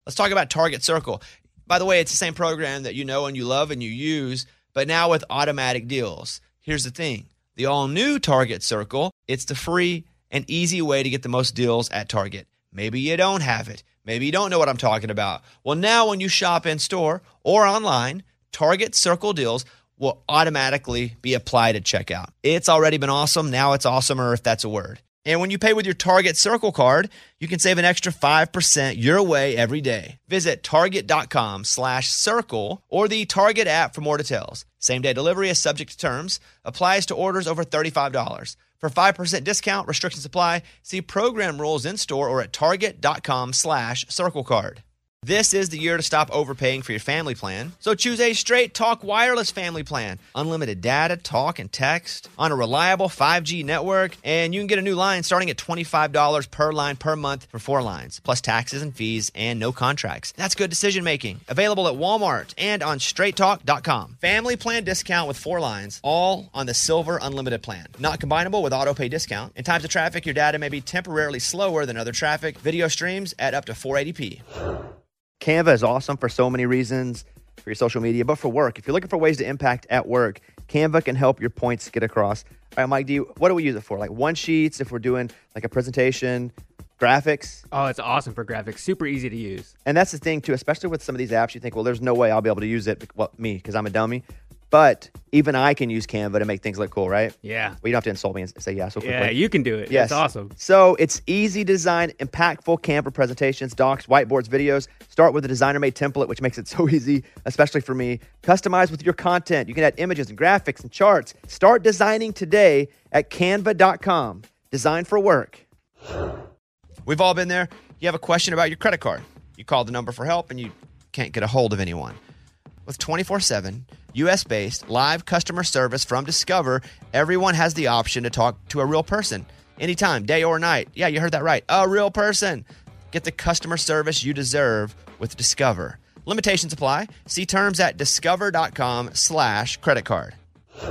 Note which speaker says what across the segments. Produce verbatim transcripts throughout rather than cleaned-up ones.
Speaker 1: Let's talk about Target Circle. By the way, it's the same program that you know and you love and you use, but now with automatic deals. Here's the thing. The all-new Target Circle, it's the free and easy way to get the most deals at Target. Maybe you don't have it. Maybe you don't know what I'm talking about. Well, now when you shop in-store or online, Target Circle deals will automatically be applied at checkout. It's already been awesome. Now it's awesomer, if that's a word. And when you pay with your Target Circle card, you can save an extra five percent your way every day. Visit target.com slash circle or the Target app for more details. Same-day delivery is subject to terms. Applies to orders over thirty-five dollars. For five percent discount, restrictions apply. See program rules in-store or at target.com slash circle card. This is the year to stop overpaying for your family plan. So choose a Straight Talk Wireless family plan. Unlimited data, talk, and text on a reliable five G network. And you can get a new line starting at twenty-five dollars per line per month for four lines, plus taxes and fees and no contracts. That's good decision making. Available at Walmart and on straight talk dot com. Family plan discount with four lines, all on the Silver Unlimited plan. Not combinable with auto pay discount. In times of traffic, your data may be temporarily slower than other traffic. Video streams at up to four eighty p. Canva is awesome for so many reasons, for your social media, but for work. If you're looking for ways to impact at work, Canva can help your points get across. All right, Mike, do you, what do we use it for? Like one sheets, if we're doing like a presentation, graphics?
Speaker 2: Oh, it's awesome for graphics. Super easy to use.
Speaker 1: And that's the thing, too, especially with some of these apps, you think, well, there's no way I'll be able to use it, well, me, because I'm a dummy. But even I can use Canva to make things look cool, right?
Speaker 2: Yeah.
Speaker 1: Well, you don't have to insult me and say yeah so quickly.
Speaker 2: Yeah, you can do it.
Speaker 1: Yes.
Speaker 2: It's awesome.
Speaker 1: So it's easy design, impactful Canva presentations, docs, whiteboards, videos. Start with a designer-made template, which makes it so easy, especially for me. Customize with your content. You can add images and graphics and charts. Start designing today at canva dot com. Design for work. We've all been there. You have a question about your credit card. You call the number for help and you can't get a hold of anyone. With twenty-four seven, U S-based live customer service from Discover, everyone has the option to talk to a real person anytime, day or night. Yeah, you heard that right. A real person. Get the customer service you deserve with Discover. Limitations apply. See terms at discover.com slash credit card.
Speaker 3: Here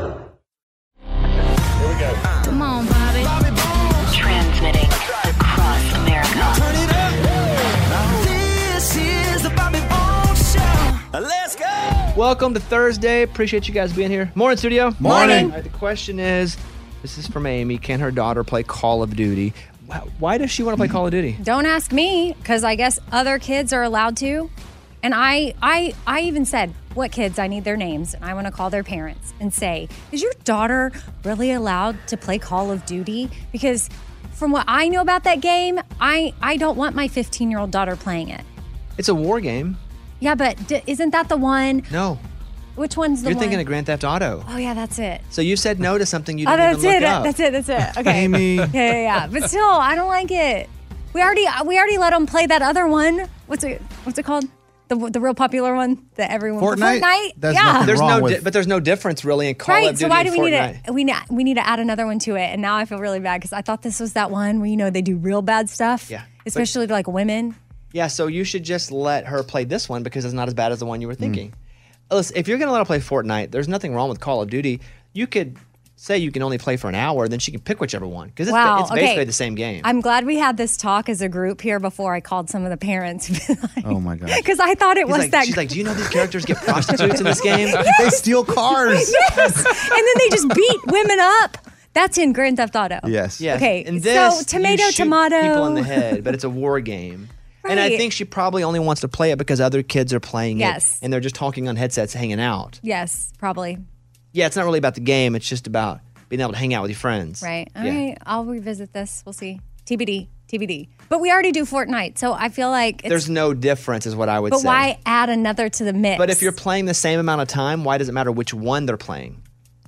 Speaker 3: we go.
Speaker 4: Come on, Bobby. Bobby Bones. Transmitting across America.
Speaker 3: Turn it up. This is the Bobby Bones Show. Let's go.
Speaker 1: Welcome to Thursday. Appreciate you guys being here. Morning, studio.
Speaker 3: Morning.
Speaker 1: All right, the question is, this is from Amy. Can her daughter play Call of Duty? Why does she want to play Call of Duty?
Speaker 5: Don't ask me, because I guess other kids are allowed to. And I, I, I even said, what kids? I need their names. And I want to call their parents and say, is your daughter really allowed to play Call of Duty? Because from what I know about that game, I, I don't want my fifteen-year-old daughter playing it.
Speaker 1: It's a war game.
Speaker 5: Yeah, but d- isn't that the one?
Speaker 1: No.
Speaker 5: Which one's the
Speaker 1: You're
Speaker 5: one?
Speaker 1: thinking of Grand Theft Auto.
Speaker 5: Oh, yeah, that's it.
Speaker 1: So you said no to something you
Speaker 5: Oh,
Speaker 1: didn't
Speaker 5: that's
Speaker 1: even
Speaker 5: it.
Speaker 1: look up.
Speaker 5: That's it. That's it. Okay.
Speaker 1: Amy.
Speaker 5: Yeah, yeah, yeah. But still, I don't like it. We already we already let them play that other one. What's it What's it called? The the real popular one that everyone
Speaker 6: Fortnite.
Speaker 5: Fortnite.
Speaker 6: There's
Speaker 5: yeah.
Speaker 6: nothing
Speaker 1: There's
Speaker 6: wrong
Speaker 1: no,
Speaker 6: with
Speaker 1: di- but there's no difference really in Call
Speaker 5: Right.
Speaker 1: of Duty
Speaker 5: So why do
Speaker 1: and
Speaker 5: we need
Speaker 1: Fortnite.
Speaker 5: to we need we need to add another one to it? And now I feel really bad because I thought this was that one where you know they do real bad stuff.
Speaker 1: Yeah.
Speaker 5: Especially like women.
Speaker 1: Yeah, so you should just let her play this one because it's not as bad as the one you were
Speaker 6: Mm.
Speaker 1: thinking. Listen, if you're going to let her play Fortnite, there's nothing wrong with Call of Duty. You could say you can only play for an hour, then she can pick whichever one because it's,
Speaker 5: Wow,
Speaker 1: it's basically
Speaker 5: okay.
Speaker 1: the same game.
Speaker 5: I'm glad we had this talk as a group here before I called some of the parents.
Speaker 6: Oh my God.
Speaker 5: Because I thought it
Speaker 1: He's
Speaker 5: was
Speaker 1: like,
Speaker 5: that.
Speaker 1: she's like, do you know these characters get prostitutes in this game?
Speaker 6: They steal cars.
Speaker 5: Yes. And then they just beat women up. That's in Grand Theft Auto.
Speaker 6: Yes.
Speaker 1: Yes.
Speaker 5: Okay,
Speaker 1: And
Speaker 5: so
Speaker 1: this,
Speaker 5: tomato,
Speaker 1: you shoot
Speaker 5: tomato.
Speaker 1: people in the head, but it's a war game. And I
Speaker 5: Right.
Speaker 1: think she probably only wants to play it because other kids are playing
Speaker 5: Yes.
Speaker 1: it and they're just talking on headsets, hanging out.
Speaker 5: Yes, probably.
Speaker 1: Yeah, it's not really about the game. It's just about being able to hang out with your friends.
Speaker 5: Right. All
Speaker 1: Yeah.
Speaker 5: right. I'll revisit this. We'll see. T B D. T B D. But we already do Fortnite, so I feel like it's,
Speaker 1: There's no difference, is what I would
Speaker 5: but
Speaker 1: say.
Speaker 5: why add another to the mix?
Speaker 1: But if you're playing the same amount of time, why does it matter which one they're playing?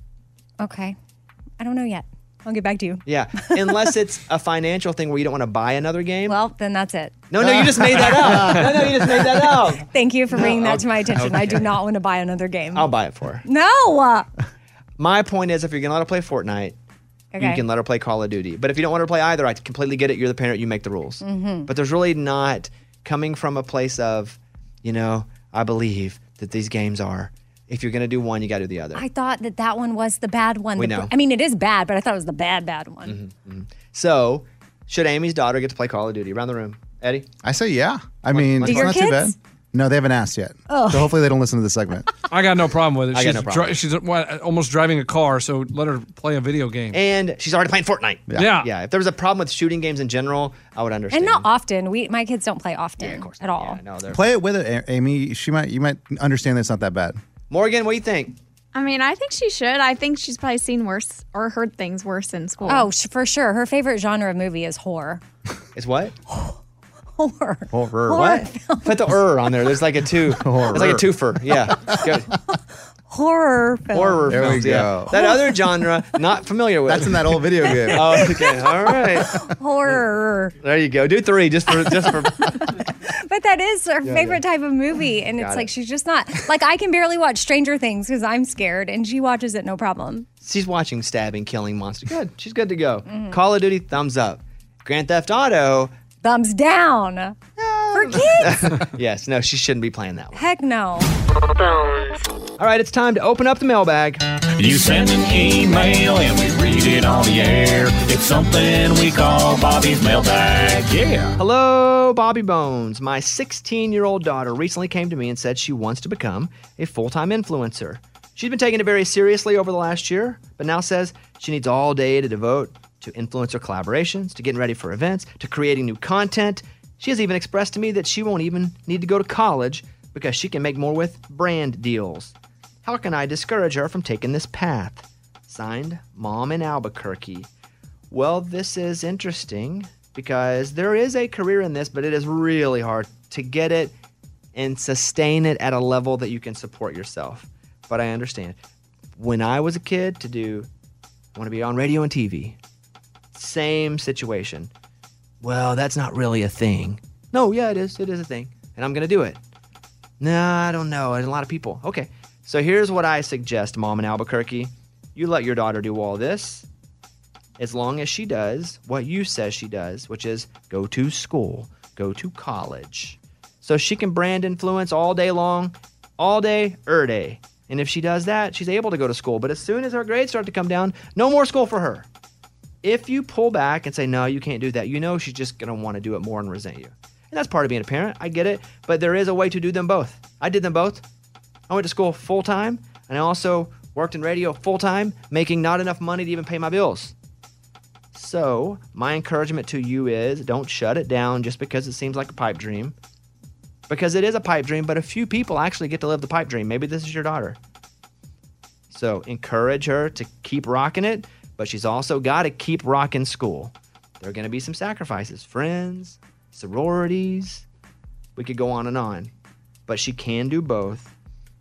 Speaker 5: Okay. I don't know yet. I'll get back to you.
Speaker 1: Yeah, unless it's a financial thing where you don't want to buy another game.
Speaker 5: Well, then that's it.
Speaker 1: no, no, you just made that up. No, no, you just made that up.
Speaker 5: Thank you for bringing that to my attention. I do not want to buy another game.
Speaker 1: I'll buy it for her.
Speaker 5: no.
Speaker 1: My point is, if you're going to let her play Fortnite,
Speaker 5: Okay.
Speaker 1: you can let her play Call of Duty. But if you don't want her to play either, I completely get it. You're the parent. You make the rules.
Speaker 5: Mm-hmm.
Speaker 1: But there's really not coming from a place of, you know, I believe that these games are. If you're going to do one, you got to do the other.
Speaker 5: I thought that that one was the bad one.
Speaker 1: We
Speaker 5: The-
Speaker 1: know.
Speaker 5: I mean, it is bad, but I thought it was the bad, bad one.
Speaker 1: So, should Amy's daughter get to play Call of Duty? Around the room. Eddie?
Speaker 6: I say yeah. I mean,
Speaker 1: Do
Speaker 6: it's
Speaker 5: your
Speaker 6: not too bad.
Speaker 5: kids?
Speaker 6: No, they haven't asked yet.
Speaker 5: Oh.
Speaker 6: So hopefully they don't listen to the segment.
Speaker 7: I got no problem with it.
Speaker 1: I
Speaker 7: she's
Speaker 1: got no problem.
Speaker 7: dri- she's what, almost driving a car, so let her play a video game.
Speaker 1: And she's already playing Fortnite.
Speaker 6: Yeah.
Speaker 7: yeah.
Speaker 1: Yeah, if there was a problem with shooting games in general, I would understand.
Speaker 5: And not often. We my kids don't play often
Speaker 1: Yeah, of course.
Speaker 5: at all.
Speaker 1: Yeah, no, they're-
Speaker 6: Play it with it, A- Amy. She might. You might understand that it's not that bad.
Speaker 1: Morgan, what do you think?
Speaker 8: I mean, I think she should. I think she's probably seen worse or heard things worse in school.
Speaker 5: Oh, sh- for sure. Her favorite genre of movie is horror.
Speaker 1: It's what?
Speaker 5: Horror.
Speaker 6: Horror.
Speaker 1: What? Put the er on there. There's like a two.
Speaker 6: Horror.
Speaker 1: It's like a twofer. Yeah. Good.
Speaker 5: Horror film.
Speaker 1: Horror
Speaker 6: There we
Speaker 1: films. Yeah.
Speaker 6: go.
Speaker 1: That other genre, not familiar with.
Speaker 6: That's in that old video game.
Speaker 1: Oh, okay. All right.
Speaker 5: Horror.
Speaker 1: There you go. Do three just for just for.
Speaker 5: But that is her favorite type of movie. And
Speaker 1: Got
Speaker 5: it's
Speaker 1: it.
Speaker 5: like she's just not. Like, I can barely watch Stranger Things because I'm scared, and she watches it no problem.
Speaker 1: She's watching stabbing, killing monster. Good. She's good to go. Call of Duty, thumbs up. Grand Theft Auto,
Speaker 5: Thumbs down. For kids?
Speaker 1: yes. No, she shouldn't be playing that one.
Speaker 5: Heck no.
Speaker 1: All right, it's time to open up the mailbag.
Speaker 3: You send an email and we read it on the air. It's something we call Bobby's mailbag. Yeah.
Speaker 1: Hello, Bobby Bones. My sixteen-year-old daughter recently came to me and said she wants to become a full-time influencer. She's been taking it very seriously over the last year, but now says she needs all day to devote to influencer collaborations, to getting ready for events, to creating new content. She has even expressed to me that she won't even need to go to college because she can make more with brand deals. How can I discourage her from taking this path? Signed, Mom in Albuquerque. Well, this is interesting because there is a career in this, but it is really hard to get it and sustain it at a level that you can support yourself. But I understand. When I was a kid, to do, I want to be on radio and T V. Same situation. Well, that's not really a thing. No, yeah, it is. It is a thing. And I'm going to do it. Nah, I don't know. There's a lot of people. Okay. So here's what I suggest, Mom in Albuquerque. You let your daughter do all this as long as she does what you says she does, which is go to school, go to college. So she can brand influence all day long, all day, er day. And if she does that, she's able to go to school. But as soon as her grades start to come down, no more school for her. If you pull back and say, no, you can't do that, you know she's just going to want to do it more and resent you. And that's part of being a parent. I get it. But there is a way to do them both. I did them both. I went to school full time, and I also worked in radio full time, making not enough money to even pay my bills. So my encouragement to you is don't shut it down just because it seems like a pipe dream. Because it is a pipe dream, but a few people actually get to live the pipe dream. Maybe this is your daughter. So encourage her to keep rocking it, but she's also got to keep rocking school. There are going to be some sacrifices. Friends, sororities. We could go on and on. But she can do both.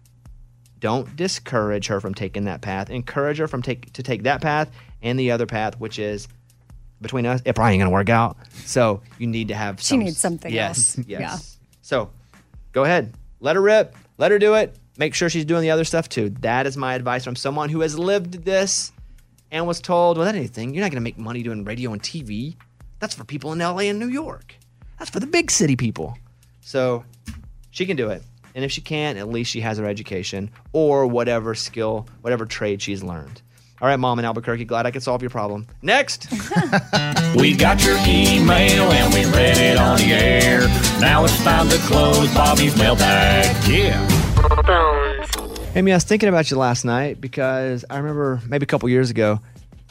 Speaker 1: Don't discourage her from taking that path. Encourage her from take to take that path and the other path, which is between us. It probably ain't going to work out. So you need to have
Speaker 5: She
Speaker 1: some,
Speaker 5: needs something
Speaker 1: yes,
Speaker 5: else.
Speaker 1: Yes.
Speaker 5: Yeah.
Speaker 1: So go ahead. Let her rip. Let her do it. Make sure she's doing the other stuff too. That is my advice from someone who has lived this and was told, well, that ain't anything. You're not going to make money doing radio and T V. That's for people in L A and New York. That's for the big city people. So she can do it. And if she can't, at least she has her education or whatever skill, whatever trade she's learned. All right, Mom in Albuquerque, glad I could solve your problem. Next.
Speaker 3: We got your email and we read it on the air. Now it's time to close Bobby's mailbag. Yeah.
Speaker 1: Amy, I was thinking about you last night because I remember maybe a couple years ago,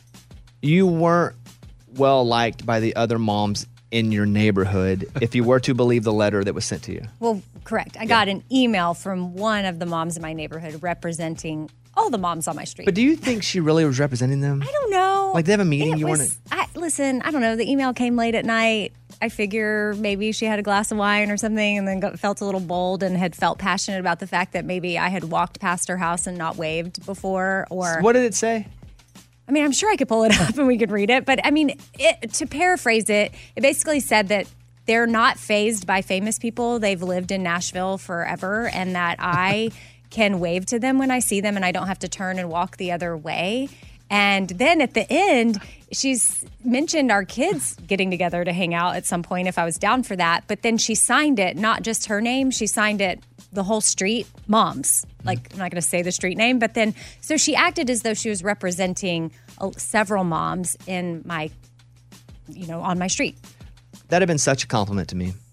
Speaker 1: you weren't well liked by the other moms in your neighborhood, if you were to believe the letter that was sent to you.
Speaker 5: Well, correct. I got an email from one of the moms in my neighborhood representing all the moms on my street.
Speaker 1: But do you think she really was representing them?
Speaker 5: I don't know.
Speaker 1: Like, they have a meeting,
Speaker 5: It
Speaker 1: you
Speaker 5: was-
Speaker 1: weren't-
Speaker 5: I, listen, I don't know. The email came late at night. I figure maybe she had a glass of wine or something and then got, felt a little bold and had felt passionate about the fact that maybe I had walked past her house and not waved before. Or
Speaker 1: What did it say?
Speaker 5: I mean, I'm sure I could pull it up and we could read it. But I mean, it, to paraphrase it, it basically said that they're not fazed by famous people. They've lived in Nashville forever, and that I can wave to them when I see them and I don't have to turn and walk the other way. And then at the end, she's mentioned our kids getting together to hang out at some point if I was down for that. But then she signed it, not just her name, she signed it the whole street, moms. Like, I'm not going to say the street name, but then, so she acted as though she was representing uh, several moms in my, you know, on my street.
Speaker 1: That'd have been such a compliment to me.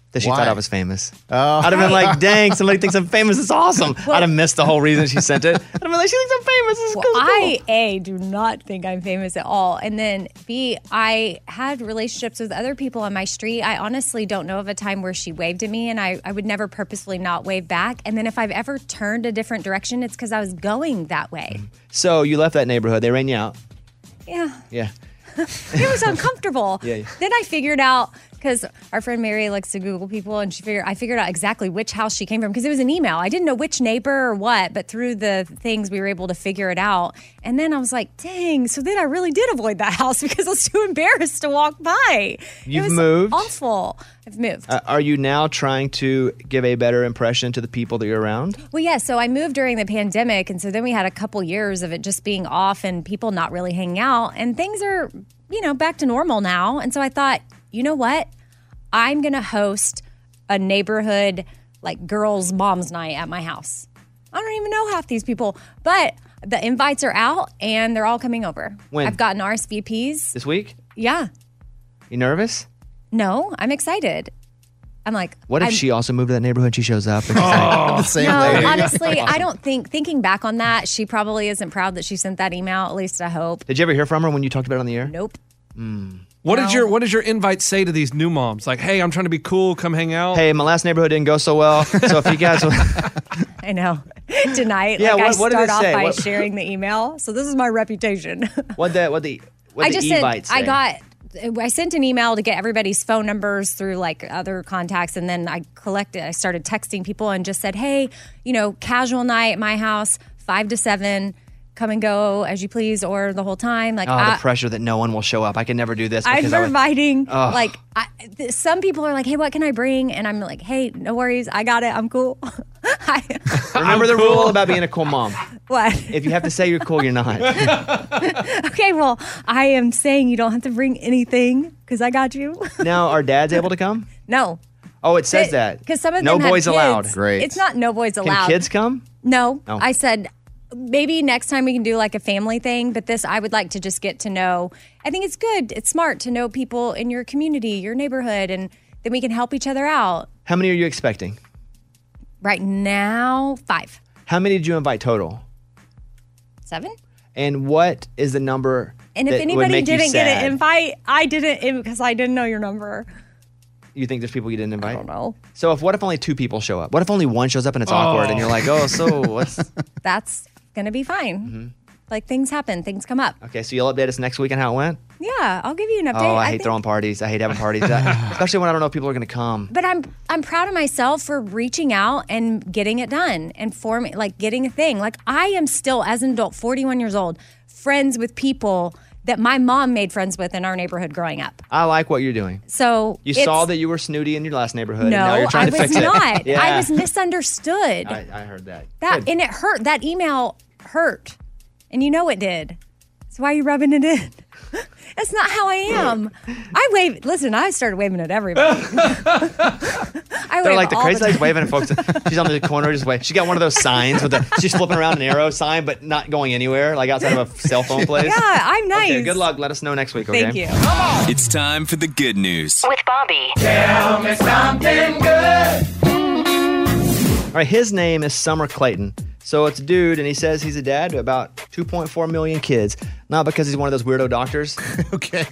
Speaker 1: That she
Speaker 6: Why?
Speaker 1: thought I was famous.
Speaker 6: Oh.
Speaker 1: I'd have been like, dang, somebody thinks I'm famous. It's awesome. I'd have missed the whole reason she sent it. I'd have been like, she thinks I'm famous. This is
Speaker 5: Well,
Speaker 1: cool.
Speaker 5: I, A, do not think I'm famous at all. And then, B, I had relationships with other people on my street. I honestly don't know of a time where she waved at me, and I, I would never purposefully not wave back. And then if I've ever turned a different direction, it's because I was going that way.
Speaker 1: So you left that neighborhood. They ran you out.
Speaker 5: Yeah.
Speaker 1: Yeah.
Speaker 5: It was uncomfortable.
Speaker 1: Yeah, yeah.
Speaker 5: Then I figured out, because our friend Mary likes to Google people, and she figured I figured out exactly which house she came from because it was an email. I didn't know which neighbor or what, but through the things we were able to figure it out. And then I was like, dang, so then I really did avoid that house because I was too embarrassed to walk by.
Speaker 1: You've
Speaker 5: it was
Speaker 1: moved?
Speaker 5: awful. I've moved.
Speaker 1: Uh, are you now trying to give a better impression to the people that you're around?
Speaker 5: Well, yeah, so I moved during the pandemic, and so then we had a couple years of it just being off and people not really hanging out, and things are, you know, back to normal now. And so I thought, you know what? I'm going to host a neighborhood, like, girls' moms night at my house. I don't even know half these people, but the invites are out, and they're all coming over.
Speaker 1: When?
Speaker 5: I've gotten R S V Ps.
Speaker 1: This week?
Speaker 5: Yeah.
Speaker 1: You nervous?
Speaker 5: No, I'm excited. I'm like,
Speaker 1: What if
Speaker 5: I'm,
Speaker 1: she also moved to that neighborhood and she shows up? And she's like,
Speaker 6: The same
Speaker 5: No,
Speaker 6: lady.
Speaker 5: honestly, I don't think, thinking back on that, she probably isn't proud that she sent that email. At least I hope.
Speaker 1: did you ever hear from her when you talked about it on the air?
Speaker 5: Nope.
Speaker 7: What did
Speaker 5: No.
Speaker 7: your What does your invite say to these new moms? Like, hey, I'm trying to be cool. Come hang out.
Speaker 1: Hey, my last neighborhood didn't go so well. So if you guys,
Speaker 5: I know. Tonight,
Speaker 1: Yeah,
Speaker 5: like
Speaker 1: what-
Speaker 5: I
Speaker 1: what did
Speaker 5: start
Speaker 1: it
Speaker 5: off
Speaker 1: say?
Speaker 5: by
Speaker 1: What-
Speaker 5: sharing the email. So this is my reputation.
Speaker 1: what the what the what
Speaker 5: I
Speaker 1: the
Speaker 5: just said
Speaker 1: e-bite say?
Speaker 5: I got. I sent an email to get everybody's phone numbers through like other contacts, and then I collected. I started texting people and just said, "Hey, you know, casual night at my house, five to seven. Come and go as you please, or the whole time." Like,
Speaker 1: Oh,
Speaker 5: I,
Speaker 1: the pressure that no one will show up. I can never do this
Speaker 5: I'm
Speaker 1: because I would,
Speaker 5: providing.
Speaker 1: Ugh.
Speaker 5: Like, I, th- some people are like, "Hey, what can I bring?" And I'm like, "Hey, no worries, I got it. I'm cool." I,
Speaker 1: remember the rule about being a cool mom.
Speaker 5: what?
Speaker 1: If you have to say you're cool, you're not.
Speaker 5: Okay, well, I am saying you don't have to bring anything because I got you.
Speaker 1: Now, are dads able to come?
Speaker 5: No.
Speaker 1: Oh, it says that.
Speaker 5: Because some of
Speaker 1: no
Speaker 5: them have
Speaker 1: boys
Speaker 5: kids.
Speaker 1: allowed.
Speaker 6: Great.
Speaker 5: It's not no boys
Speaker 1: Can
Speaker 5: allowed.
Speaker 1: kids come?
Speaker 5: No.
Speaker 1: Oh.
Speaker 5: I said maybe next time we can do like a family thing, but this I would like to just get to know. I think it's good. It's smart to know people in your community, your neighborhood, and then we can help each other out.
Speaker 1: How many are you expecting?
Speaker 5: Right now, five.
Speaker 1: How many did you invite total?
Speaker 5: Seven?
Speaker 1: And what is the number?
Speaker 5: And if
Speaker 1: that would
Speaker 5: anybody
Speaker 1: make you
Speaker 5: didn't get
Speaker 1: sad?
Speaker 5: an invite, I didn't because I didn't know your number.
Speaker 1: You think there's people you didn't invite?
Speaker 5: I don't know.
Speaker 1: So if what if only two people show up? What if only one shows up and it's awkward and you're like, oh, so what's
Speaker 5: That's going to be fine.
Speaker 1: Mm-hmm.
Speaker 5: Like things happen, things come up.
Speaker 1: okay? So you'll update us next week on how it went.
Speaker 5: Yeah, I'll give you an update.
Speaker 1: Oh, I hate
Speaker 5: think-
Speaker 1: throwing parties. I hate having parties, That- especially when I don't know if people are going to come.
Speaker 5: But I'm I'm proud of myself for reaching out and getting it done and forming like getting a thing. Like I am still as an adult, forty-one years old, friends with people that my mom made friends with in our neighborhood growing up.
Speaker 1: I like what you're doing.
Speaker 5: So
Speaker 1: You
Speaker 5: it's-
Speaker 1: saw that you were snooty in your last neighborhood, and
Speaker 5: No,
Speaker 1: now you're trying
Speaker 5: I
Speaker 1: to
Speaker 5: was
Speaker 1: fix
Speaker 5: not.
Speaker 1: it. Yeah.
Speaker 5: I was misunderstood.
Speaker 1: I, I heard that.
Speaker 5: that
Speaker 1: Good.
Speaker 5: and it hurt. That email hurt, and you know it did. So why are you rubbing it in? That's not how I am. I wave. Listen, I started waving at everybody. I
Speaker 1: They're
Speaker 5: wave
Speaker 1: like the
Speaker 5: all
Speaker 1: crazy
Speaker 5: the
Speaker 1: lady's
Speaker 5: time.
Speaker 1: waving at folks. She's on the corner just waving. She got one of those signs with the she's flipping around an arrow sign, but not going anywhere, like outside of a cell phone place.
Speaker 5: Yeah, I'm nice.
Speaker 1: Okay, good luck. Let us know next week. Okay.
Speaker 5: Thank you.
Speaker 9: It's time for the good news.
Speaker 4: With Bobby.
Speaker 1: All right. His name is Summer Clayton. So it's a dude, and he says he's a dad to about two point four million kids. Not because he's one of those weirdo doctors,
Speaker 6: Okay.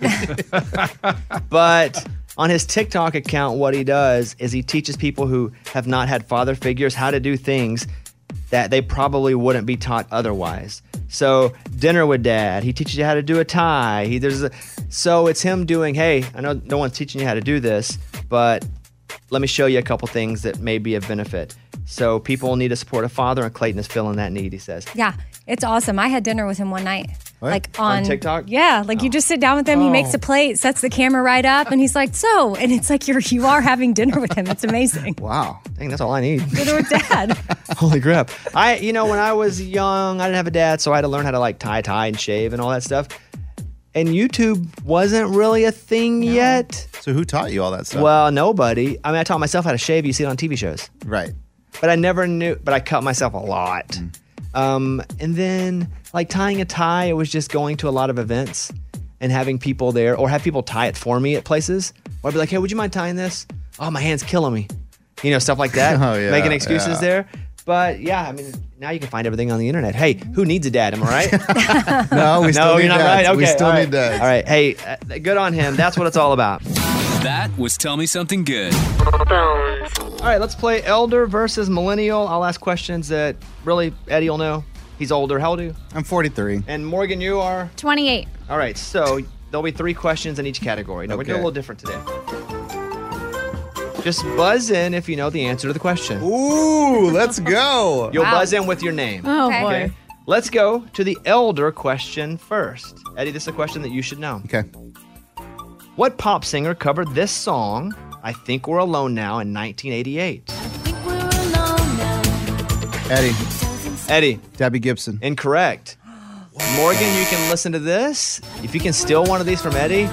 Speaker 1: but on his TikTok account, what he does is he teaches people who have not had father figures how to do things that they probably wouldn't be taught otherwise. So dinner with dad, he teaches you how to do a tie. He there's a, so it's him doing, hey, I know no one's teaching you how to do this, but let me show you a couple things that may be of benefit. So people need to support a father, and Clayton is filling that need, he says.
Speaker 5: Yeah, it's awesome. I had dinner with him one night.
Speaker 6: What?
Speaker 5: Like on,
Speaker 1: On TikTok?
Speaker 5: Yeah, like you just sit down with him, he makes a plate, sets the camera right up, and he's like, so, and it's like you're you are having dinner with him. It's amazing.
Speaker 6: Wow.
Speaker 1: Dang, that's all I need.
Speaker 5: Dinner with dad.
Speaker 1: Holy crap. I, you know, when I was young, I didn't have a dad, so I had to learn how to like tie, tie, and shave and all that stuff. And YouTube wasn't really a thing yet.
Speaker 6: So who taught you all that stuff?
Speaker 1: Well, nobody. I mean, I taught myself how to shave. You see it on T V shows.
Speaker 6: right.
Speaker 1: But I never knew, but I cut myself a lot. Um, and then like tying a tie, it was just going to a lot of events and having people there or have people tie it for me at places. Or I'd be like, hey, would you mind tying this? oh, my hand's killing me. You know, stuff like that.
Speaker 6: Oh, yeah,
Speaker 1: Making excuses
Speaker 6: yeah.
Speaker 1: there. But yeah, I mean, now you can find everything on the internet. Hey, who needs a dad? Am I right?
Speaker 6: No, we still
Speaker 1: no,
Speaker 6: need
Speaker 1: you're not
Speaker 6: dads.
Speaker 1: right. Okay,
Speaker 6: We still
Speaker 1: all
Speaker 6: need
Speaker 1: right.
Speaker 6: dads.
Speaker 1: All right. Hey, uh, good on him. That's what it's all about.
Speaker 9: That was Tell Me Something Good.
Speaker 1: All right, let's play elder versus millennial. I'll ask questions that really Eddie will know. He's older. How old are you?
Speaker 6: I'm forty-three.
Speaker 1: And Morgan, you are?
Speaker 8: twenty-eight.
Speaker 1: All right, so there'll be three questions in each category. Now, we're
Speaker 6: Okay.
Speaker 1: doing a little different today. Just buzz in if you know the answer to the question.
Speaker 6: Ooh, let's go.
Speaker 1: You'll
Speaker 5: Wow.
Speaker 1: buzz in with your name.
Speaker 8: Oh,
Speaker 5: Okay.
Speaker 8: boy.
Speaker 1: Okay. Let's go to the elder question first. Eddie, this is a question that you should know.
Speaker 6: Okay.
Speaker 1: What pop singer covered this song, I Think We're Alone Now, in nineteen eighty-eight?
Speaker 6: Eddie,
Speaker 1: Eddie,
Speaker 6: Debbie Gibson.
Speaker 1: incorrect. Morgan, you can listen to this. If you can steal one of these from Eddie,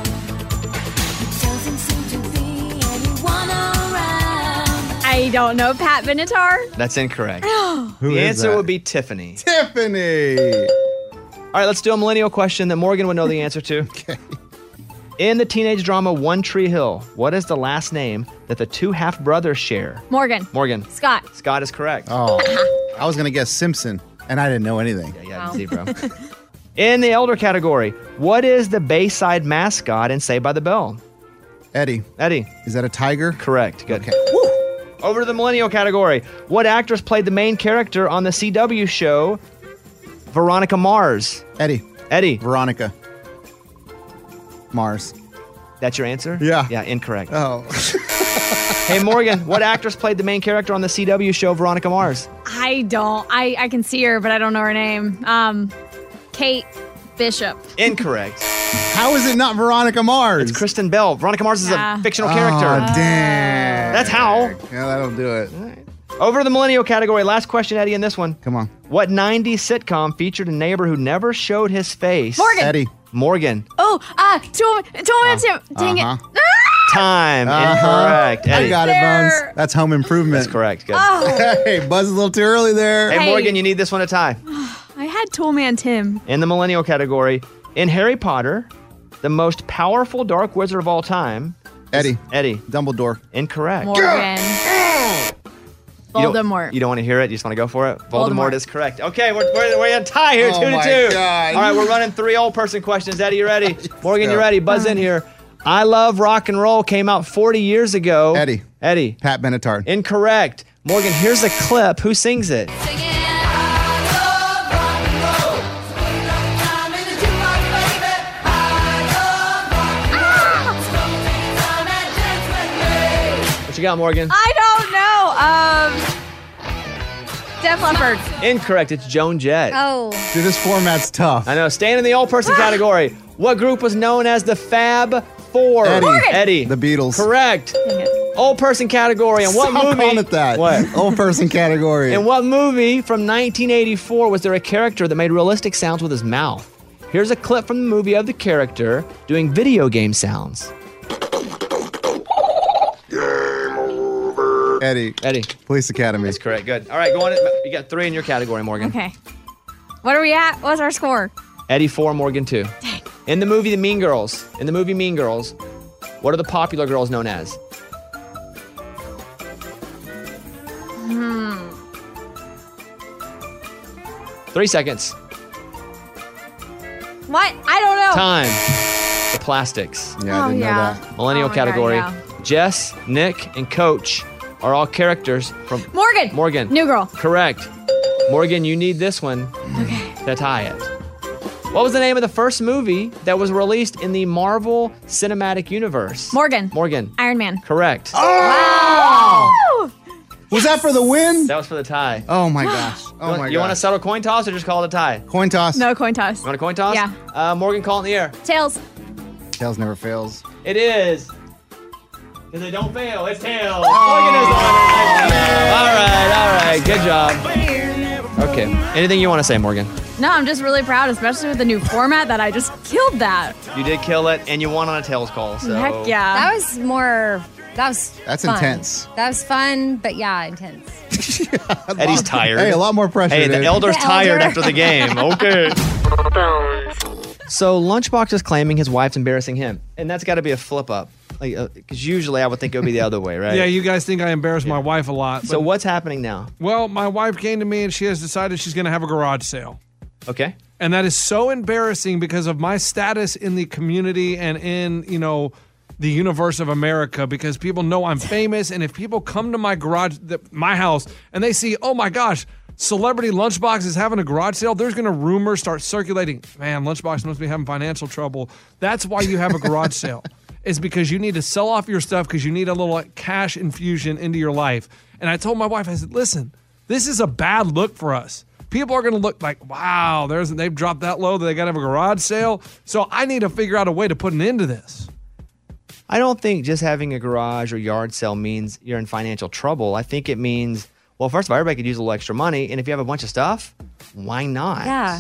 Speaker 8: I don't know. Pat Benatar?
Speaker 1: that's incorrect.
Speaker 6: Who
Speaker 1: the
Speaker 6: is
Speaker 1: answer
Speaker 6: that?
Speaker 1: would be Tiffany.
Speaker 6: Tiffany.
Speaker 1: All right, let's do a millennial question that Morgan would know the answer to.
Speaker 6: Okay.
Speaker 1: In the teenage drama One Tree Hill, what is the last name that the two half brothers share?
Speaker 8: Morgan.
Speaker 1: Morgan.
Speaker 8: Scott.
Speaker 1: Scott is correct.
Speaker 6: Oh, I was gonna guess Simpson, and I didn't know anything.
Speaker 1: Yeah, yeah, see, bro. In the elder category, what is the Bayside mascot in Saved by the Bell?
Speaker 6: Eddie,
Speaker 1: Eddie.
Speaker 6: is that a tiger?
Speaker 1: Correct. Good.
Speaker 6: Okay.
Speaker 1: Over to the millennial category. What actress played the main character on the C W show Veronica Mars?
Speaker 6: Eddie,
Speaker 1: Eddie.
Speaker 6: Veronica, Mars.
Speaker 1: That's your answer?
Speaker 6: Yeah.
Speaker 1: Yeah, incorrect.
Speaker 6: Oh,
Speaker 1: Hey, Morgan, what actress played the main character on the C W show Veronica Mars?
Speaker 8: I don't. I, I can see her, but I don't know her name. Um, Kate Bishop.
Speaker 1: Incorrect.
Speaker 6: how is it not Veronica Mars?
Speaker 1: It's Kristen Bell. Veronica Mars is
Speaker 8: Yeah.
Speaker 1: a fictional
Speaker 6: Oh,
Speaker 1: character.
Speaker 6: damn.
Speaker 1: That's how.
Speaker 6: Yeah, that'll do it.
Speaker 1: Over to the millennial category. Last question, Eddie, in this one.
Speaker 6: Come on,
Speaker 1: What nineties sitcom featured a neighbor who never showed his face?
Speaker 8: Morgan.
Speaker 6: Eddie.
Speaker 1: Morgan.
Speaker 8: Oh, ah, two, two minutes. Dang
Speaker 6: Uh-huh.
Speaker 8: it.
Speaker 1: Time.
Speaker 6: Uh-huh.
Speaker 1: Incorrect. Eddie.
Speaker 6: I got it,
Speaker 8: There.
Speaker 6: Bones. That's Home Improvement.
Speaker 1: That's correct. Good.
Speaker 6: Hey, Buzz, a little too early there.
Speaker 1: Hey,
Speaker 8: Hey.
Speaker 1: Morgan, you need this one to tie.
Speaker 8: I had Toolman Tim.
Speaker 1: In the millennial category, in Harry Potter, the most powerful dark wizard of all time,
Speaker 6: Eddie,
Speaker 1: Eddie.
Speaker 6: Dumbledore.
Speaker 1: Incorrect.
Speaker 8: Morgan.
Speaker 1: You don't-
Speaker 8: Voldemort.
Speaker 1: You don't want to hear it? You just want to go for it? Voldemort,
Speaker 8: Voldemort.
Speaker 1: is correct. Okay, we're, we're, we're in tie here,
Speaker 6: Oh
Speaker 1: two to
Speaker 6: my
Speaker 1: two.
Speaker 6: God.
Speaker 1: All right, we're running three old person questions. Eddie, you ready? Morgan, you
Speaker 6: go.
Speaker 1: ready? Buzz in here. I Love Rock and Roll came out forty years ago.
Speaker 6: Eddie.
Speaker 1: Eddie.
Speaker 6: Pat Benatar.
Speaker 1: Incorrect. Morgan, here's a clip. Who sings it? What you got, Morgan?
Speaker 8: I don't know. Um, Def Leppard.
Speaker 1: Incorrect. It's Joan Jett.
Speaker 5: Oh,
Speaker 6: Dude, this format's tough.
Speaker 1: I know. Staying in the old person category. What group was known as the Fab Four?
Speaker 6: Eddie. Morgan.
Speaker 1: Eddie.
Speaker 6: The Beatles.
Speaker 1: Correct.
Speaker 8: Dang it.
Speaker 1: Old person category. And what
Speaker 6: Stop
Speaker 1: movie?
Speaker 6: calling it that.
Speaker 1: What?
Speaker 6: Old person category.
Speaker 1: In what movie from nineteen eighty-four was there a character that made realistic sounds with his mouth? Here's a clip from the movie of the character doing video game sounds.
Speaker 6: Eddie.
Speaker 1: Eddie.
Speaker 6: Police Academy.
Speaker 1: That's correct. Good. All right, go on. You got three in your category, Morgan.
Speaker 8: Okay. What are we at? What's our score?
Speaker 1: Eddie four, Morgan two. In the movie The Mean Girls, in the movie Mean Girls, what are the popular girls known as?
Speaker 8: Hmm.
Speaker 1: Three seconds.
Speaker 8: What? I don't know.
Speaker 1: Time. The Plastics.
Speaker 6: Yeah, I
Speaker 8: Oh,
Speaker 6: didn't
Speaker 8: yeah.
Speaker 6: know that.
Speaker 1: Millennial
Speaker 8: Oh my God,
Speaker 1: category.
Speaker 8: yeah.
Speaker 1: Jess, Nick, and Coach are all characters from
Speaker 8: Morgan.
Speaker 1: Morgan.
Speaker 8: New Girl.
Speaker 1: Correct. Morgan, you need this one to tie it. What was the name of the first movie that was released in the Marvel Cinematic Universe?
Speaker 8: Morgan.
Speaker 1: Morgan.
Speaker 8: Iron Man.
Speaker 1: Correct.
Speaker 8: Oh!
Speaker 6: Was that for the win?
Speaker 1: That was for the tie.
Speaker 6: Oh my gosh.
Speaker 1: you
Speaker 6: Oh
Speaker 1: want,
Speaker 6: my
Speaker 1: you want to
Speaker 6: gosh.
Speaker 1: settle coin toss or just call it a tie?
Speaker 6: Coin toss.
Speaker 8: No coin toss.
Speaker 1: You want a coin toss?
Speaker 8: Yeah.
Speaker 1: Uh, Morgan, call it in the air.
Speaker 8: Tails.
Speaker 6: Tails never fails.
Speaker 1: It is. Because they don't fail. It's tails. Morgan is the winner. All right, all right. Good job. Okay. Anything you want to say, Morgan?
Speaker 8: No, I'm just really proud, especially with the new format that I just killed that.
Speaker 1: You did kill it, and you won on a tails call. So
Speaker 8: Heck yeah.
Speaker 5: that was more. That was.
Speaker 6: That's
Speaker 5: fun.
Speaker 6: intense.
Speaker 5: That was fun, but yeah, intense.
Speaker 1: Eddie's tired.
Speaker 6: Hey, a lot more pressure.
Speaker 1: Hey, the
Speaker 6: dude.
Speaker 1: elder's
Speaker 5: The
Speaker 1: tired
Speaker 5: elder.
Speaker 1: after the game. Okay.
Speaker 4: Bones.
Speaker 1: So Lunchbox is claiming his wife's embarrassing him, and that's got to be a flip up. Like, because usually I would think it would be the other way, right?
Speaker 7: Yeah, you guys think I embarrass my wife a lot.
Speaker 1: So
Speaker 7: but-
Speaker 1: what's happening now?
Speaker 7: Well, my wife came to me and she has decided she's going to have a garage sale.
Speaker 1: Okay.
Speaker 7: And that is so embarrassing because of my status in the community and in, you know, the universe of America, because people know I'm famous. And if people come to my garage, the, my house, and they see, oh my gosh, Celebrity Lunchbox is having a garage sale, there's going to rumors start circulating. Man, Lunchbox must be having financial trouble. That's why you have a garage sale. Is because you need to sell off your stuff because you need a little like, cash infusion into your life. And I told my wife, I said, listen, this is a bad look for us. People are going to look like, wow, there's they've dropped that low that they got to have a garage sale. So I need to figure out a way to put an end to this.
Speaker 1: I don't think just having a garage or yard sale means you're in financial trouble. I think it means, well, first of all, everybody could use a little extra money. And if you have a bunch of stuff, why not?
Speaker 5: Yeah.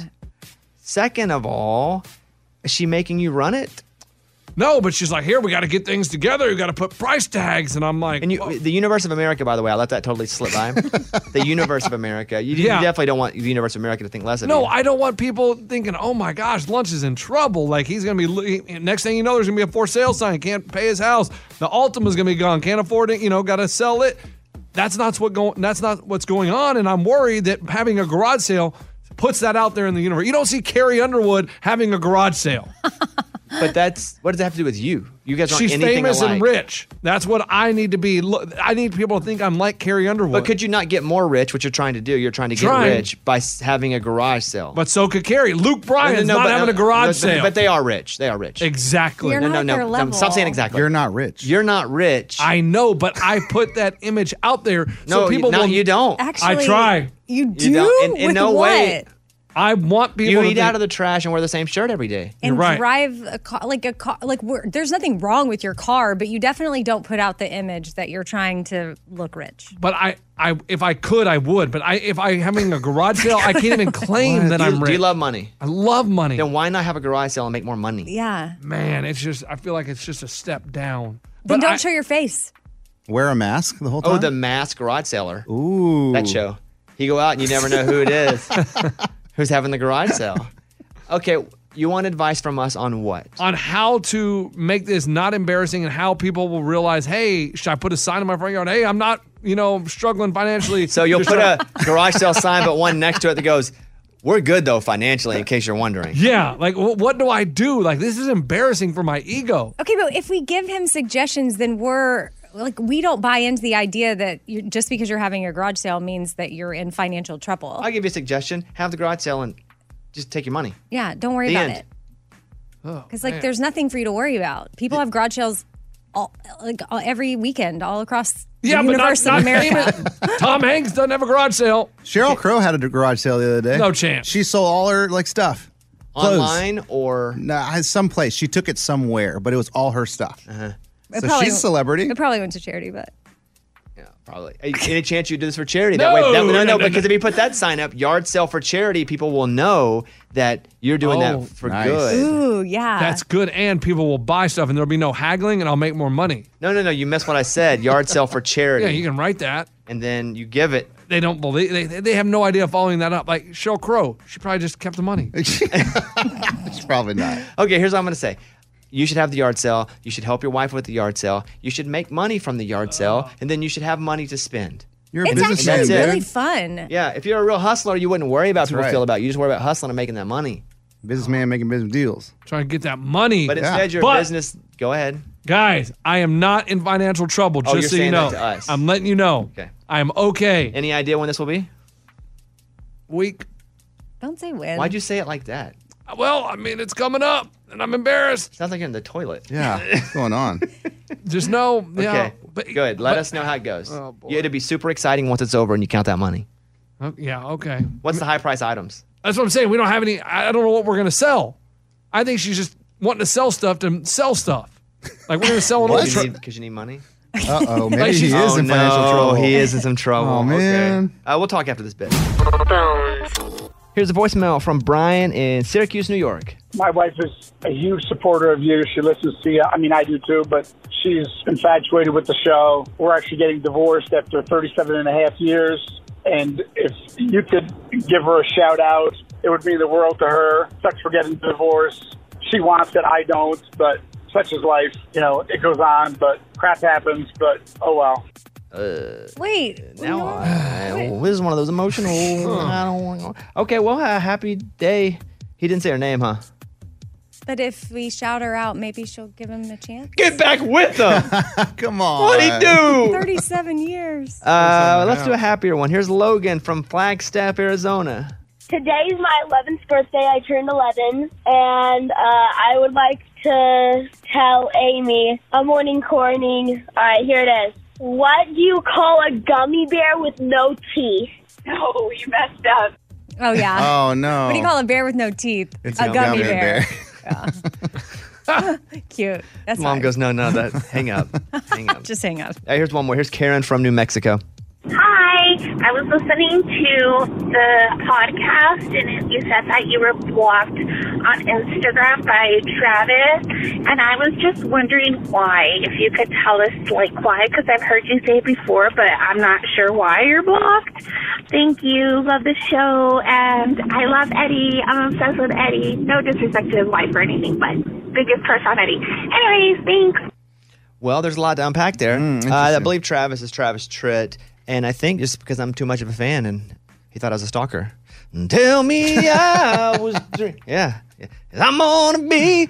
Speaker 1: Second of all, is she making you run it?
Speaker 7: No, but she's like, here, we got to get things together. We got to put price tags. And I'm like,
Speaker 1: And you, the Universe of America, by the way, I let that totally slip by. The Universe of America. You,
Speaker 7: Yeah.
Speaker 1: you definitely don't want the Universe of America to think less of
Speaker 7: no,
Speaker 1: you.
Speaker 7: I don't want people thinking, oh my gosh, Lunch is in trouble. Like he's going to be, next thing you know, there's going to be a for sale sign. Can't pay his house. The Altima's going to be gone. Can't afford it. You know, got to sell it. That's not what going. That's not what's going on. And I'm worried that having a garage sale puts that out there in the universe. You don't see Carrie Underwood having a garage sale.
Speaker 1: But that's, what does that have to do with you? You guys aren't
Speaker 7: She's
Speaker 1: anything
Speaker 7: famous
Speaker 1: alike.
Speaker 7: and rich. That's what I need to be. Look, I need people to think I'm like Carrie Underwood.
Speaker 1: But could you not get more rich, what you're trying to do? You're trying to get
Speaker 7: Trying.
Speaker 1: rich by s- having a garage sale.
Speaker 7: But so could Carrie. Luke Bryan's
Speaker 1: No, no,
Speaker 7: not
Speaker 1: but-
Speaker 7: having a
Speaker 1: no,
Speaker 7: garage
Speaker 1: no,
Speaker 7: sale.
Speaker 1: But they are rich. They are rich.
Speaker 7: Exactly.
Speaker 5: You're
Speaker 1: no,
Speaker 5: not
Speaker 1: no,
Speaker 5: at
Speaker 1: no,
Speaker 5: their
Speaker 1: no.
Speaker 5: level.
Speaker 1: Stop saying exactly.
Speaker 6: You're not rich.
Speaker 1: You're not rich.
Speaker 7: I know, but I put that image out there
Speaker 1: no,
Speaker 7: so people
Speaker 1: no,
Speaker 7: will.
Speaker 1: you don't.
Speaker 5: Actually,
Speaker 7: I try.
Speaker 5: You do?
Speaker 1: You don't. In- in
Speaker 5: With
Speaker 1: no
Speaker 5: what?
Speaker 1: way.
Speaker 7: I want people
Speaker 1: You
Speaker 7: to
Speaker 1: eat
Speaker 7: think,
Speaker 1: out of the trash and wear the same shirt every day.
Speaker 5: And
Speaker 7: You're right.
Speaker 5: drive a car, like a car, like we're, there's nothing wrong with your car, but you definitely don't put out the image that you're trying to look rich.
Speaker 7: But I, I, if I could, I would. But I, if I having a garage sale, I can't even claim that
Speaker 1: do,
Speaker 7: I'm
Speaker 1: you,
Speaker 7: rich.
Speaker 1: do you love money?
Speaker 7: I love money.
Speaker 1: Then why not have a garage sale and make more money?
Speaker 5: Yeah.
Speaker 7: Man, it's just. I feel like it's just a step down.
Speaker 5: Then
Speaker 7: But
Speaker 5: don't
Speaker 7: I-
Speaker 5: show your face.
Speaker 6: Wear a mask the whole time.
Speaker 1: Oh, the masked garage seller.
Speaker 6: Ooh.
Speaker 1: That show. You go out and you never know who it is. Who's having the garage sale? Okay, you want advice from us on what?
Speaker 7: on how to make this not embarrassing and how people will realize, hey, should I put a sign in my front yard? Hey, I'm not, you know, struggling financially.
Speaker 1: So you'll
Speaker 7: Just
Speaker 1: put
Speaker 7: trying-
Speaker 1: a garage sale sign, but one next to it that goes, "We're good though financially," in case you're wondering.
Speaker 7: Yeah, like wh- what do I do? Like this is embarrassing for my ego.
Speaker 5: Okay, but if we give him suggestions, then we're like, we don't buy into the idea that you're, just because you're having a garage sale means that you're in financial trouble.
Speaker 1: I'll give you a suggestion: have the garage sale and just take your money.
Speaker 5: Yeah, don't worry
Speaker 1: The
Speaker 5: about
Speaker 1: end.
Speaker 5: it.
Speaker 7: Oh,
Speaker 5: Because like,
Speaker 7: man.
Speaker 5: there's nothing for you to worry about. People have garage sales all like all, every weekend, all across
Speaker 7: yeah,
Speaker 5: the
Speaker 7: but
Speaker 5: universe
Speaker 7: not,
Speaker 5: of
Speaker 7: not
Speaker 5: America.
Speaker 7: famous. Tom Hanks doesn't have a garage sale.
Speaker 6: Sheryl Crow had a garage sale the other day.
Speaker 7: No chance.
Speaker 6: She sold all her like stuff. Clothes.
Speaker 1: Online or
Speaker 6: Nah, someplace. She took it somewhere, but it was all her stuff.
Speaker 1: Uh-huh.
Speaker 5: It
Speaker 6: So
Speaker 5: probably-
Speaker 6: she's a celebrity.
Speaker 5: It probably went to charity, but
Speaker 1: yeah, probably. Hey, any chance you do this for charity?
Speaker 7: No,
Speaker 1: that way, that, no,
Speaker 7: no,
Speaker 1: no,
Speaker 7: no,
Speaker 1: because
Speaker 7: no.
Speaker 1: if you put that sign up, yard sale for charity, people will know that you're doing
Speaker 7: Oh,
Speaker 1: that for
Speaker 6: nice.
Speaker 1: good.
Speaker 5: ooh, yeah.
Speaker 7: That's good, and people will buy stuff, and there'll be no haggling, and I'll make more money.
Speaker 1: No, no, no. You missed what I said. Yard sale for charity.
Speaker 7: Yeah, you can write that.
Speaker 1: and then you give it.
Speaker 7: They don't believe. They they have no idea following that up. Like Sheryl Crow, she probably just kept the money.
Speaker 6: It's probably not.
Speaker 1: Okay, here's what I'm going to say. You should have the yard sale. You should help your wife with the yard sale. You should make money from the yard sale, and then you should have money to spend.
Speaker 6: You're a
Speaker 5: it's
Speaker 6: businessman,
Speaker 5: actually
Speaker 1: That's it.
Speaker 5: really
Speaker 6: dude.
Speaker 5: fun.
Speaker 1: Yeah, if you're a real hustler, you wouldn't worry about people
Speaker 6: right.
Speaker 1: feel about you. You just worry about hustling and making that money.
Speaker 6: Businessman making business deals.
Speaker 7: Trying to get that money.
Speaker 1: But
Speaker 6: Yeah.
Speaker 1: instead, you're
Speaker 7: But-
Speaker 1: a business. Go ahead.
Speaker 7: Guys, I am not in financial trouble.
Speaker 1: Oh,
Speaker 7: Just
Speaker 1: you're
Speaker 7: so you
Speaker 1: saying
Speaker 7: know,
Speaker 1: that to us.
Speaker 7: I'm letting you know.
Speaker 1: Okay.
Speaker 7: I am okay.
Speaker 1: Any idea when this will be?
Speaker 7: Week.
Speaker 5: Don't say when.
Speaker 1: Why'd you say it like that?
Speaker 7: Well, I mean, it's coming up, and I'm embarrassed.
Speaker 1: Sounds like you're in the toilet.
Speaker 6: Yeah. What's going on?
Speaker 7: Just know. Yeah,
Speaker 1: Okay.
Speaker 7: but,
Speaker 1: Good. Let
Speaker 7: but-
Speaker 1: us know how it goes.
Speaker 7: Oh, boy.
Speaker 1: Yeah, it'll be super exciting once it's over and you count that money.
Speaker 7: Oh, yeah. Okay.
Speaker 1: What's the high price items?
Speaker 7: That's what I'm saying. We don't have any. I I don't know what we're gonna sell. I think she's just wanting to sell stuff to sell stuff. Like we're gonna sell an old
Speaker 1: Because you,
Speaker 7: truck.
Speaker 1: need- 'cause you need money?
Speaker 6: Uh oh. Maybe
Speaker 7: Like
Speaker 6: he
Speaker 7: she's-
Speaker 6: is
Speaker 1: oh,
Speaker 6: in
Speaker 1: no,
Speaker 6: financial trouble.
Speaker 1: he is in some trouble.
Speaker 6: Oh, man.
Speaker 1: Okay. Uh, we'll talk after this bit. Here's a voicemail from Brian in Syracuse, New York.
Speaker 10: My wife is a huge supporter of you. She listens to you. I mean, I do too, but she's infatuated with the show. We're actually getting divorced after thirty-seven and a half years. And if you could give her a shout out, it would mean the world to her. Sucks for getting divorced. She wants it. I don't, but such is life. You know, it goes on, but crap happens. But oh well.
Speaker 1: Uh,
Speaker 5: Wait.
Speaker 1: now, uh, this is one of those emotional. I don't want. Okay, well, a happy day. He didn't say her name, huh?
Speaker 5: But if we shout her out, maybe she'll give him a chance.
Speaker 1: Get back with them.
Speaker 6: Come on.
Speaker 1: What'd he do?
Speaker 5: thirty-seven years.
Speaker 1: Uh, let's do a happier one. Here's Logan from Flagstaff, Arizona.
Speaker 11: Today's my eleventh birthday. I turned eleven, and uh, I would like to tell Amy a morning corning. All right, here it is. What do you call a gummy bear with no teeth? No, you messed up.
Speaker 5: Oh, yeah.
Speaker 6: Oh, no.
Speaker 5: What do you call a bear with no teeth?
Speaker 6: It's
Speaker 5: a
Speaker 6: a
Speaker 5: gummy,
Speaker 6: gummy
Speaker 5: bear.
Speaker 6: bear.
Speaker 5: Yeah. Cute. That's
Speaker 1: Mom
Speaker 5: fine.
Speaker 1: goes, no, no, that. Hang up. Hang up.
Speaker 5: Just hang up.
Speaker 1: Hey, here's one more. Here's Karen from New Mexico.
Speaker 12: Hi, I was listening to the podcast, and you said that you were blocked on Instagram by Travis, and I was just wondering why. If you could tell us, like, why, because I've heard you say it before, but I'm not sure why you're blocked. Thank you. Love the show, and I love Eddie. I'm obsessed with Eddie. No disrespect to his wife or anything, but biggest crush on Eddie. Anyways, thanks.
Speaker 1: Well, there's a lot to unpack there.
Speaker 6: Mm,
Speaker 1: uh, I believe Travis is Travis Tritt. And I think just because I'm too much of a fan and he thought I was a stalker. Tell me I was dreaming. Yeah. yeah. I'm gonna be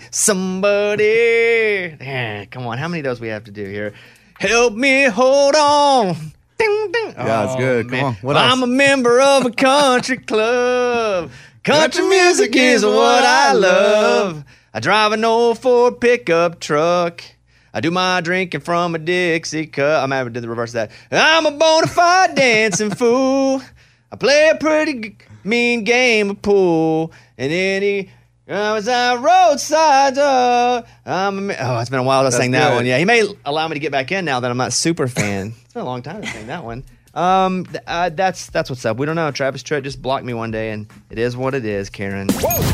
Speaker 1: somebody. Yeah, come on. How many of those we have to do here? Help me hold on. Ding, ding.
Speaker 6: Yeah, it's good. Come on. What
Speaker 1: I'm
Speaker 6: else?
Speaker 1: a member of a country club. Country music is what I love. I drive an old Ford pickup truck. I do my drinking from a Dixie cup. I'm having to do the reverse of that. I'm a bona fide dancing fool. I play a pretty g- mean game of pool. And any I was on roadside. Uh, I'm a, oh, it's been a while since I sang that
Speaker 6: good.
Speaker 1: one. Yeah, he may allow me to get back in now that I'm not a super fan. It's been a long time to sing that one. Um, th- uh, that's that's what's up. We don't know. Travis Tritt just blocked me one day, and it is what it is, Karen.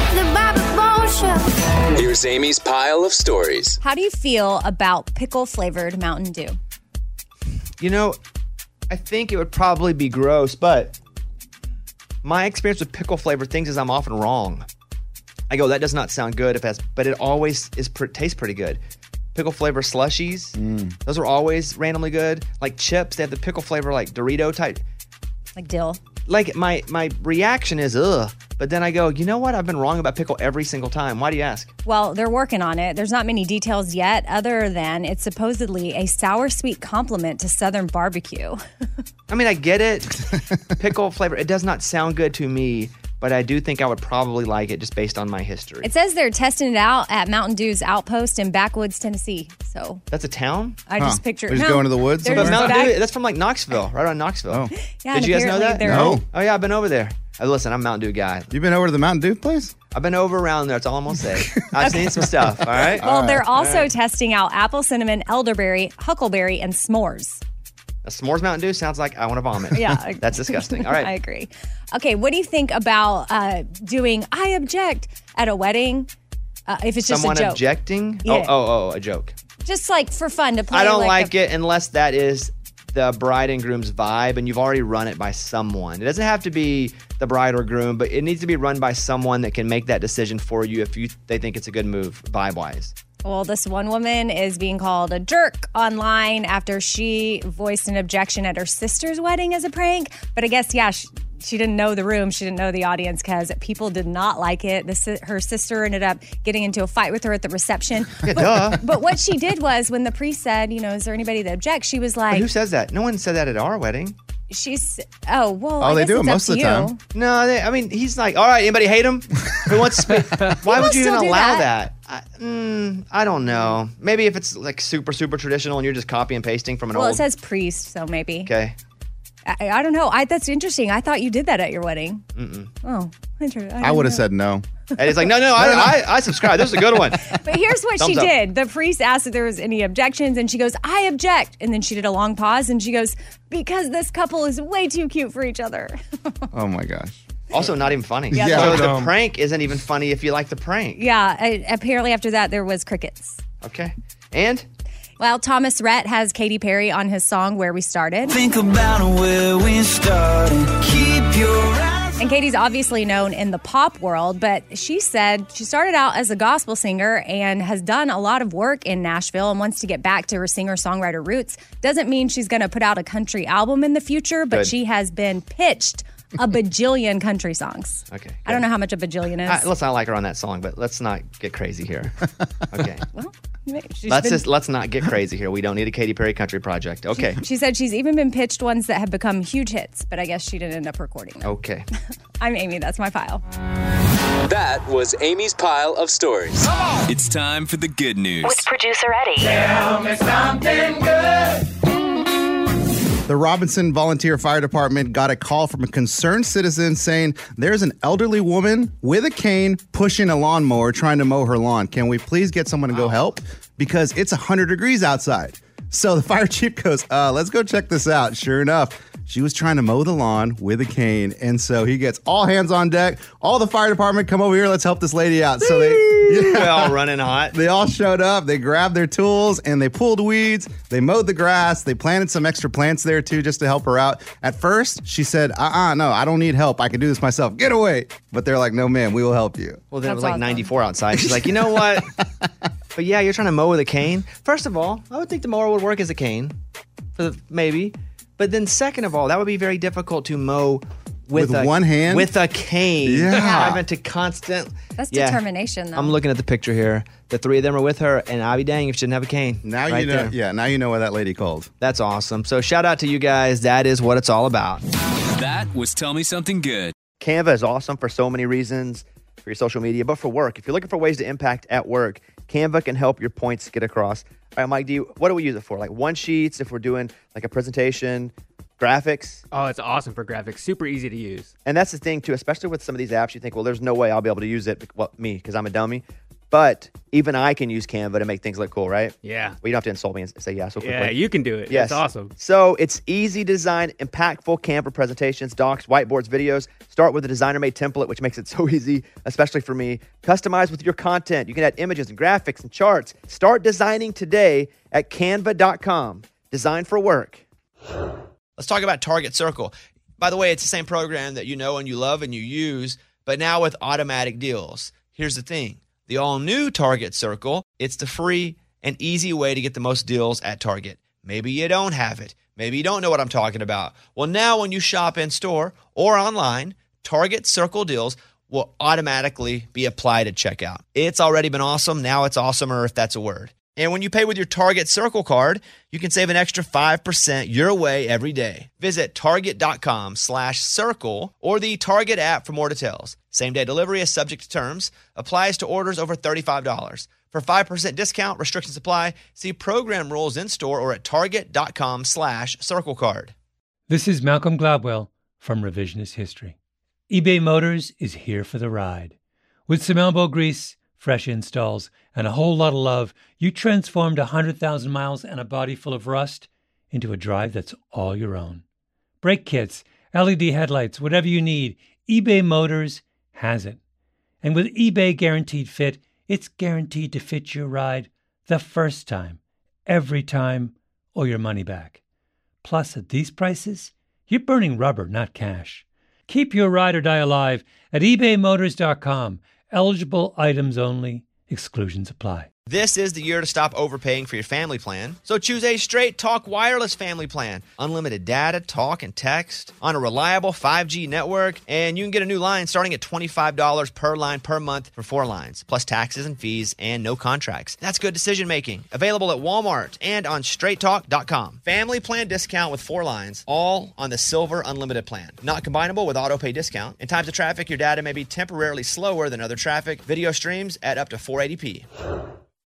Speaker 9: Here's Amy's pile of stories.
Speaker 5: How do you feel about pickle-flavored Mountain Dew?
Speaker 1: You know, I think it would probably be gross, but my experience with pickle flavored things is I'm often wrong. I go, that does not sound good, if that's, but it always is pr- tastes pretty good. Pickle flavor slushies,
Speaker 6: Mm.
Speaker 1: those are always randomly good. Like chips, they have the pickle flavor like Dorito type.
Speaker 5: Like dill.
Speaker 1: Like my my reaction is ugh, but then I go, you know what? I've been wrong about pickle every single time. Why do you ask?
Speaker 5: Well, they're working on it. There's not many details yet, other than it's supposedly a sour sweet complement to Southern barbecue.
Speaker 1: I mean, I get it. Pickle flavor, it does not sound good to me, but I do think I would probably like it just based on my history.
Speaker 5: It says they're testing it out at Mountain Dew's outpost in Backwoods, Tennessee. So
Speaker 1: That's a town?
Speaker 5: I just picture
Speaker 6: They're just going to the woods
Speaker 5: they're
Speaker 1: But
Speaker 5: just
Speaker 1: Mountain
Speaker 5: back-
Speaker 1: Dew, that's from like Knoxville, right on Knoxville.
Speaker 6: Oh.
Speaker 5: Yeah,
Speaker 1: Did
Speaker 5: and
Speaker 1: you guys know
Speaker 5: apparently
Speaker 1: that?
Speaker 5: they're-
Speaker 6: No.
Speaker 1: Oh yeah, I've been over there. Uh, listen, I'm a Mountain Dew guy.
Speaker 6: You've been over to the Mountain Dew place?
Speaker 1: I've been over around there. That's all I'm gonna say. I've seen some stuff. All right.
Speaker 5: Well, they're also
Speaker 1: All right.
Speaker 5: testing out apple cinnamon, elderberry, huckleberry, and s'mores.
Speaker 1: A s'mores Mountain Dew sounds like I want to vomit.
Speaker 5: Yeah.
Speaker 1: That's disgusting. All right.
Speaker 5: I agree. Okay, what do you think about uh, doing I object at a wedding? Uh, if it's just
Speaker 1: Someone
Speaker 5: a joke.
Speaker 1: objecting?
Speaker 5: Yeah.
Speaker 1: Oh, oh, oh, a joke.
Speaker 5: Just like for fun to play.
Speaker 1: I don't
Speaker 5: like,
Speaker 1: like
Speaker 5: a-
Speaker 1: it unless that is the bride and groom's vibe and you've already run it by someone. It doesn't have to be the bride or groom, but it needs to be run by someone that can make that decision for you if you they think it's a good move vibe-wise.
Speaker 5: Well, this one woman is being called a jerk online after she voiced an objection at her sister's wedding as a prank. But I guess, yeah, she, she didn't know the room. She didn't know the audience because people did not like it. The, si- her sister ended up getting into a fight with her at the reception.
Speaker 1: Yeah,
Speaker 5: but,
Speaker 1: duh.
Speaker 5: but what she did was when the priest said, you know, is there anybody that objects? She was
Speaker 1: But
Speaker 5: like,
Speaker 1: who says that? No one said that at our wedding.
Speaker 5: she's, oh, well,
Speaker 6: Oh,
Speaker 5: I
Speaker 6: they
Speaker 5: guess
Speaker 6: do it
Speaker 5: it's
Speaker 6: most
Speaker 5: up
Speaker 6: of
Speaker 5: to
Speaker 6: the
Speaker 5: you.
Speaker 6: time.
Speaker 1: No, they, I mean, he's like, all right, anybody hate him? Who wants to speak? Why
Speaker 5: People
Speaker 1: would you even
Speaker 5: still do
Speaker 1: allow
Speaker 5: that.
Speaker 1: that? I, mm, I don't know. Maybe if it's like super, super traditional and you're just copy and pasting from an
Speaker 5: Well,
Speaker 1: old.
Speaker 5: it says priest, so maybe.
Speaker 1: Okay.
Speaker 5: I, I don't know. I, that's interesting. I thought you did that at your wedding.
Speaker 1: Mm-mm.
Speaker 5: Oh, interesting.
Speaker 6: I would have said no.
Speaker 1: And it's like, no, no, I, I, I subscribe. This is a good one.
Speaker 5: But here's what she
Speaker 1: Thumbs up.
Speaker 5: did. The priest asked if there was any objections, and she goes, I object. And then she did a long pause, and she goes, because this couple is way too cute for each other.
Speaker 6: Oh my gosh.
Speaker 1: Also, not even funny.
Speaker 5: Yeah,
Speaker 1: so
Speaker 5: no.
Speaker 1: the
Speaker 7: Dumb.
Speaker 1: prank isn't even funny if you like the prank.
Speaker 5: Yeah, I, apparently after that, there was crickets.
Speaker 1: Okay. And
Speaker 5: Well, Thomas Rhett has Katy Perry on his song Where We Started.
Speaker 13: Think about where we started. Keep your eyes.
Speaker 5: And Katie's obviously known in the pop world, but she said she started out as a gospel singer and has done a lot of work in Nashville and wants to get back to her singer-songwriter roots. Doesn't mean she's going to put out a country album in the future, but
Speaker 1: Good.
Speaker 5: she has been pitched a bajillion country songs.
Speaker 1: Okay.
Speaker 5: I don't know how much a bajillion is.
Speaker 1: I, let's not like her on that song, but let's not get crazy here. Okay.
Speaker 5: well, she's
Speaker 1: let's
Speaker 5: been-
Speaker 1: just let's not get crazy here. We don't need a Katy Perry country project. Okay.
Speaker 5: She said she's even been pitched ones that have become huge hits, but I guess she didn't end up recording them.
Speaker 1: Okay.
Speaker 5: I'm Amy. That's my file.
Speaker 9: That was Amy's pile of stories.
Speaker 13: It's time for the good news.
Speaker 4: With producer Eddie.
Speaker 13: Tell me something good.
Speaker 6: The Robinson Volunteer Fire Department got a call from a concerned citizen saying there's an elderly woman with a cane pushing a lawnmower trying to mow her lawn. Can we please get someone to go help? Because it's one hundred degrees outside. So the fire chief goes, uh, let's go check this out. Sure enough, she was trying to mow the lawn with a cane. And so he gets all hands on deck. All the fire department, come over here. Let's help this lady out. So they, yeah,
Speaker 1: They're all running hot.
Speaker 6: They all showed up. They grabbed their tools and they pulled weeds. They mowed the grass. They planted some extra plants there too, just to help her out. At first, she said, uh-uh, no, I don't need help. I can do this myself. Get away. But they're like, no, ma'am, we will help you.
Speaker 1: Well, then it was like ninety-four outside. She's like, you know what? But yeah, you're trying to mow with a cane. First of all, I would think the mower would work as a cane, for the, maybe. But then second of all, that would be very difficult to mow with,
Speaker 6: With
Speaker 1: a,
Speaker 6: one hand?
Speaker 1: With a cane.
Speaker 6: Yeah.
Speaker 1: Having to constant.
Speaker 5: That's
Speaker 1: Yeah.
Speaker 5: determination, though.
Speaker 1: I'm looking at the picture here. The three of them are with her, and I'll be dang if she didn't have a cane.
Speaker 6: Now
Speaker 1: right
Speaker 6: you know.
Speaker 1: there.
Speaker 6: Yeah, now you know what that lady called.
Speaker 1: That's awesome. So shout out to you guys. That is what it's all about.
Speaker 13: That was Tell Me Something Good.
Speaker 1: Canva is awesome for so many reasons, for your social media, but for work. If you're looking for ways to impact at work, Canva can help your points get across. All right, Mike, do you, what do we use it for? Like one sheets, if we're doing like a presentation, graphics?
Speaker 2: Oh, it's awesome for graphics. Super easy to use.
Speaker 1: And that's the thing, too, especially with some of these apps, you think, well, there's no way I'll be able to use it. Well, me, because I'm a dummy. But even I can use Canva to make things look cool, right?
Speaker 2: Yeah.
Speaker 1: Well, you don't have to insult me and say yeah so quickly.
Speaker 2: Yeah, you can do it.
Speaker 1: Yes.
Speaker 2: It's awesome.
Speaker 1: So it's easy to design impactful Canva presentations, docs, whiteboards, videos. Start with a designer-made template, which makes it so easy, especially for me. Customize with your content. You can add images and graphics and charts. Start designing today at canva dot com. Design for work. Let's talk about Target Circle. By the way, it's the same program that you know and you love and you use, but now with automatic deals. Here's the thing. The all-new Target Circle, it's the free and easy way to get the most deals at Target. Maybe you don't have it. Maybe you don't know what I'm talking about. Well, now when you shop in store or online, Target Circle deals will automatically be applied at checkout. It's already been awesome. Now it's awesomer, if that's a word. And when you pay with your Target Circle card, you can save an extra five percent your way every day. Visit target.com slash circle or the Target app for more details. Same-day delivery is subject to terms. Applies to orders over thirty-five dollars. For five percent discount, restrictions apply. See program rules in store or at target.com slash circle card.
Speaker 14: This is Malcolm Gladwell from Revisionist History. eBay Motors is here for the ride. With some elbow grease, fresh installs, and a whole lot of love, you transformed one hundred thousand miles and a body full of rust into a drive that's all your own. Brake kits, L E D headlights, whatever you need, eBay Motors has it. And with eBay Guaranteed Fit, it's guaranteed to fit your ride the first time, every time, or your money back. Plus, at these prices, you're burning rubber, not cash. Keep your ride or die alive at ebay motors dot com. Eligible items only. Exclusions apply.
Speaker 1: This is the year to stop overpaying for your family plan. So choose a Straight Talk Wireless family plan. Unlimited data, talk, and text on a reliable five G network. And you can get a new line starting at twenty-five dollars per line per month for four lines, plus taxes and fees and no contracts. That's good decision making. Available at Walmart and on straight talk dot com. Family plan discount with four lines, all on the Silver Unlimited plan. Not combinable with auto pay discount. In times of traffic, your data may be temporarily slower than other traffic. Video streams at up to four eighty p.